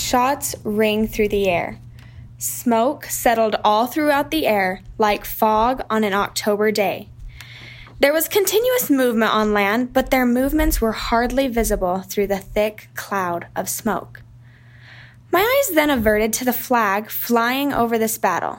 Shots rang through the air. Smoke settled all throughout the air like fog on an October day. There was continuous movement on land, but their movements were hardly visible through the thick cloud of smoke. My eyes then averted to the flag flying over this battle,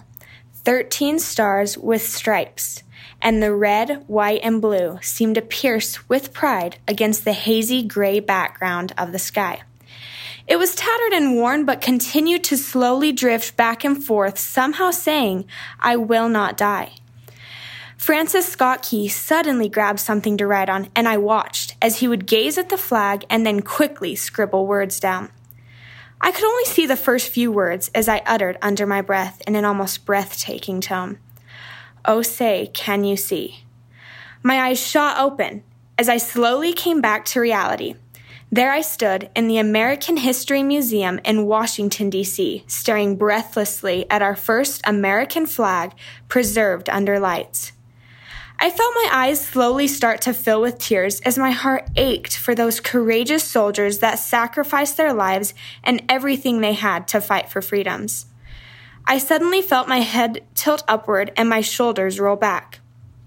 13 stars with stripes, and the red, white, and blue seemed to pierce with pride against the hazy gray background of the sky. It was tattered and worn, but continued to slowly drift back and forth, somehow saying, "I will not die." Francis Scott Key suddenly grabbed something to write on, and I watched as he would gaze at the flag and then quickly scribble words down. I could only see the first few words as I uttered under my breath in an almost breathtaking tone. "Oh, say, can you see?" My eyes shot open as I slowly came back to reality. There I stood in the American History Museum in Washington, D.C., staring breathlessly at our first American flag preserved under lights. I felt my eyes slowly start to fill with tears as my heart ached for those courageous soldiers that sacrificed their lives and everything they had to fight for freedoms. I suddenly felt my head tilt upward and my shoulders roll back.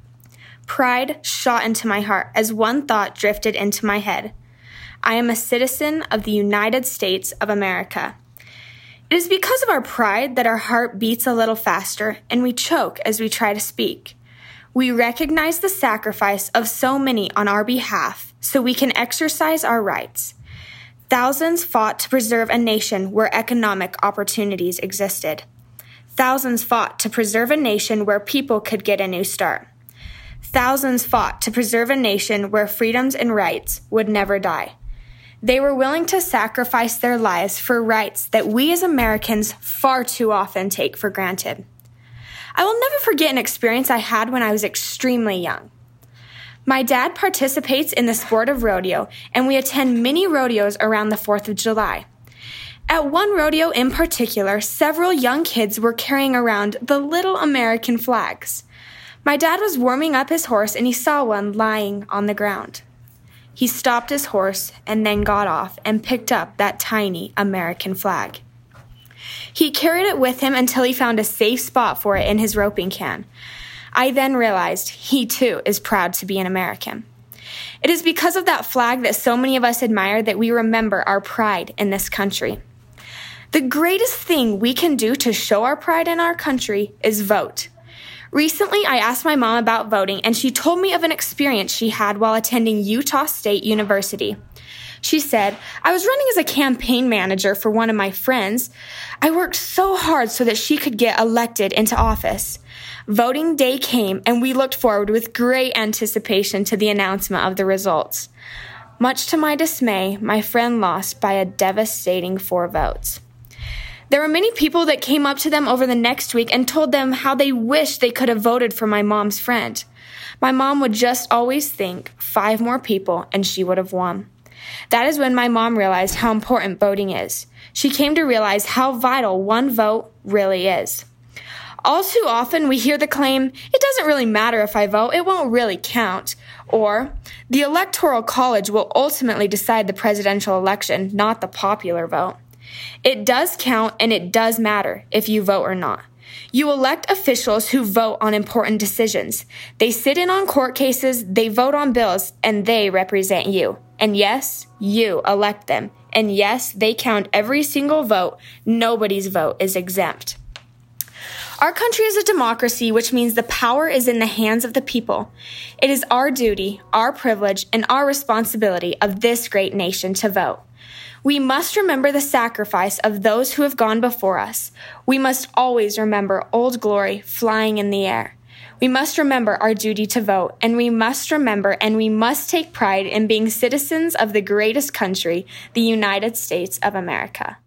Pride shot into my heart as one thought drifted into my head. I am a citizen of the United States of America. It is because of our pride that our heart beats a little faster and we choke as we try to speak. We recognize the sacrifice of so many on our behalf so we can exercise our rights. Thousands fought to preserve a nation where economic opportunities existed. Thousands fought to preserve a nation where people could get a new start. Thousands fought to preserve a nation where freedoms and rights would never die. They were willing to sacrifice their lives for rights that we as Americans far too often take for granted. I will never forget an experience I had when I was extremely young. My dad participates in the sport of rodeo, and we attend many rodeos around the 4th of July. At one rodeo in particular, several young kids were carrying around the little American flags. My dad was warming up his horse, and he saw one lying on the ground. He stopped his horse and then got off and picked up that tiny American flag. He carried it with him until he found a safe spot for it in his roping can. I then realized he too is proud to be an American. It is because of that flag that so many of us admire that we remember our pride in this country. The greatest thing we can do to show our pride in our country is vote. Recently, I asked my mom about voting, and she told me of an experience she had while attending Utah State University. She said, "I was running as a campaign manager for one of my friends. I worked so hard so that she could get elected into office. Voting day came, and we looked forward with great anticipation to the announcement of the results. Much to my dismay, my friend lost by a devastating 4 votes. There were many people that came up to them over the next week and told them how they wished they could have voted for my mom's friend. My mom would just always think 5 more people and she would have won. That is when my mom realized how important voting is. She came to realize how vital one vote really is. All too often we hear the claim, "It doesn't really matter if I vote, it won't really count." Or, "The Electoral College will ultimately decide the presidential election, not the popular vote." It does count and it does matter if you vote or not. You elect officials who vote on important decisions. They sit in on court cases, they vote on bills, and they represent you. And yes, you elect them. And yes, they count every single vote. Nobody's vote is exempt. Our country is a democracy, which means the power is in the hands of the people. It is our duty, our privilege, and our responsibility of this great nation to vote. We must remember the sacrifice of those who have gone before us. We must always remember Old Glory flying in the air. We must remember our duty to vote, and we must remember and we must take pride in being citizens of the greatest country, the United States of America.